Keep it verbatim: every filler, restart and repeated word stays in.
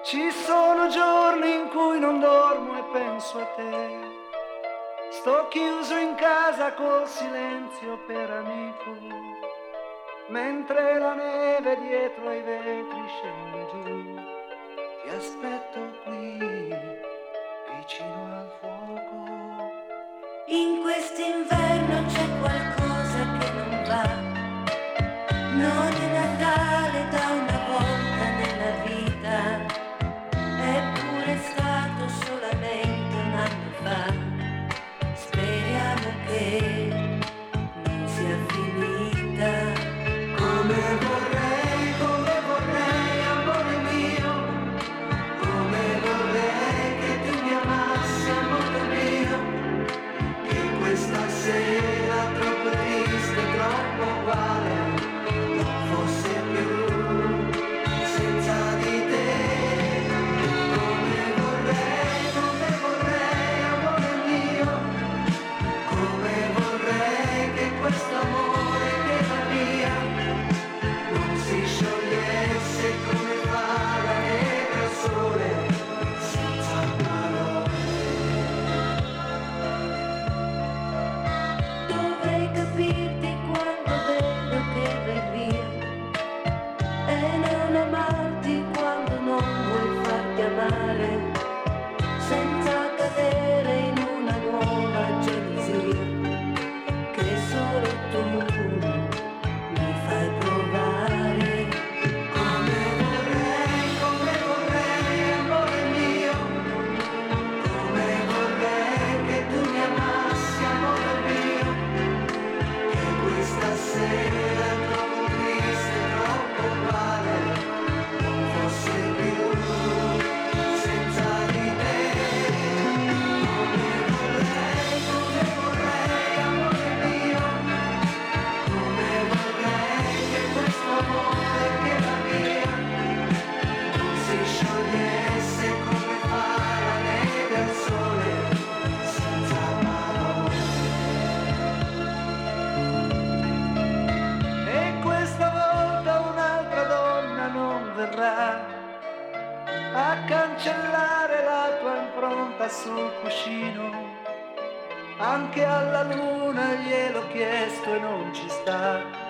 Ci sono giorni in cui non dormo e penso a te. Sto chiuso in casa col silenzio per amico, mentre la neve dietro ai vetri scende giù. Ti aspetto qui, vicino al fuoco. In quest'inverno c'è qualcosa che non va. Non è Natale da una volta nella vita, eppure è stato solamente un anno fa. Speriamo che non sia finita. Come vorrei, come vorrei, amore mio, come vorrei che tu mi amassi, amore mio, che questa sera troppo triste, troppo uguale non fosse più senza di te. Come vorrei, come vorrei, amore mio, come vorrei che questo amore che va via non si sciogliesse come fa la neve al sole senza parole. Dovrei capirti quando vedo che vai via e non amarti quando non vuoi farti amare, senza cadere in una nuova gelosia che solo tu mi fai provare. Come vorrei, come vorrei, amore mio, come vorrei che tu mi amassi, amore mio, che questa sera troppo triste, troppo uguale non fosse più senza di te. Come vorrei, come vorrei, amore mio, come vorrei che questo amore che va via non si sciogliesse come fa la neve al sole senza parole. E questa volta un'altra donna non verrà a cancellare la tua impronta sul cuscino. Anche alla luna gliel'ho chiesto e non ci sta.